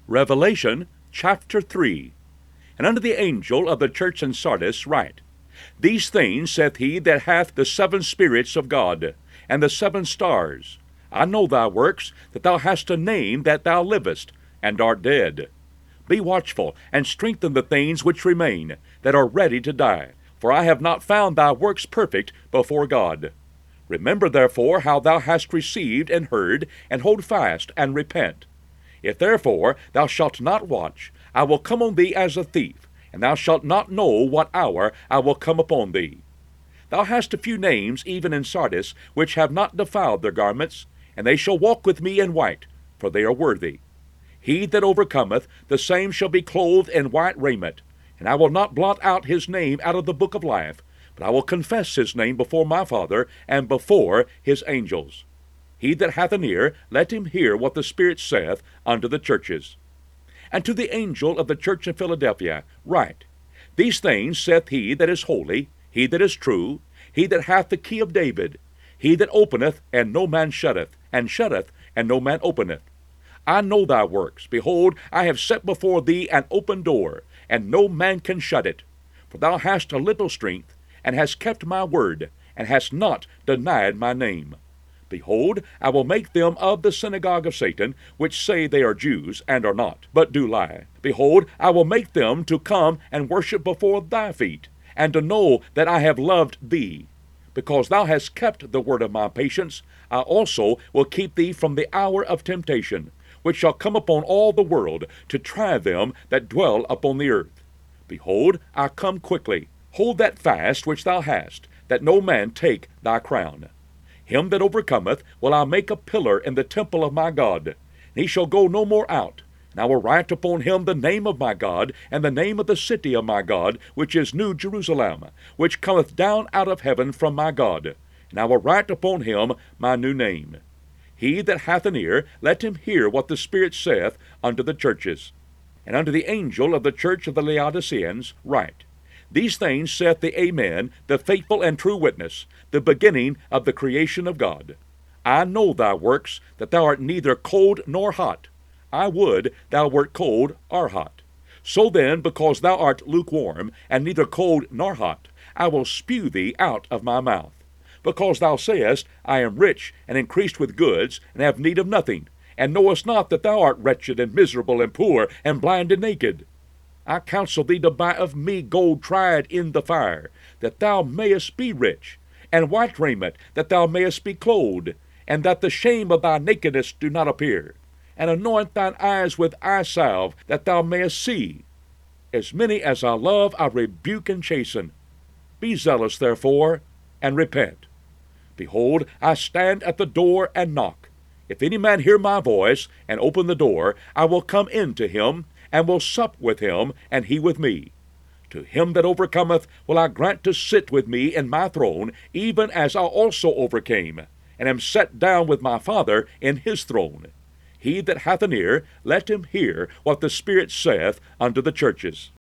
Revelation chapter 3. And unto the angel of the church in Sardis write, These things saith he that hath the 7 spirits of God, and the 7 stars. I know thy works, that thou hast a name that thou livest, and art dead. Be watchful, and strengthen the things which remain, that are ready to die. For I have not found thy works perfect before God. Remember therefore how thou hast received and heard, and hold fast, and repent. If therefore thou shalt not watch, I will come on thee as a thief, and thou shalt not know what hour I will come upon thee. Thou hast a few names even in Sardis, which have not defiled their garments, and they shall walk with me in white, for they are worthy. He that overcometh, the same shall be clothed in white raiment, and I will not blot out his name out of the book of life, but I will confess his name before my Father, and before his angels. He that hath an ear, let him hear what the Spirit saith unto the churches. And to the angel of the church in Philadelphia write, These things saith he that is holy, he that is true, he that hath the key of David, he that openeth, and no man shutteth, and shutteth, and no man openeth. I know thy works. Behold, I have set before thee an open door, and no man can shut it. For thou hast a little strength, and hast kept my word, and hast not denied my name. Behold, I will make them of the synagogue of Satan, which say they are Jews, and are not, but do lie. Behold, I will make them to come and worship before thy feet, and to know that I have loved thee. Because thou hast kept the word of my patience, I also will keep thee from the hour of temptation, which shall come upon all the world, to try them that dwell upon the earth. Behold, I come quickly. Hold that fast which thou hast, that no man take thy crown. Him that overcometh will I make a pillar in the temple of my God, and he shall go no more out. And I will write upon him the name of my God, and the name of the city of my God, which is New Jerusalem, which cometh down out of heaven from my God. And I will write upon him my new name. He that hath an ear, let him hear what the Spirit saith unto the churches. And unto the angel of the church of the Laodiceans write, These things saith the Amen, the faithful and true witness, the beginning of the creation of God. I know thy works, that thou art neither cold nor hot. I would thou wert cold or hot. So then, because thou art lukewarm, and neither cold nor hot, I will spew thee out of my mouth. Because thou sayest, I am rich, and increased with goods, and have need of nothing, and knowest not that thou art wretched, and miserable, and poor, and blind, and naked. I counsel thee to buy of me gold tried in the fire, that thou mayest be rich, and white raiment, that thou mayest be clothed, and that the shame of thy nakedness do not appear. And anoint thine eyes with eye salve, that thou mayest see. As many as I love, I rebuke and chasten. Be zealous, therefore, and repent. Behold, I stand at the door and knock. If any man hear my voice, and open the door, I will come in to him, and will sup with him, and he with me. To him that overcometh will I grant to sit with me in my throne, even as I also overcame, and am set down with my Father in his throne. He that hath an ear, let him hear what the Spirit saith unto the churches.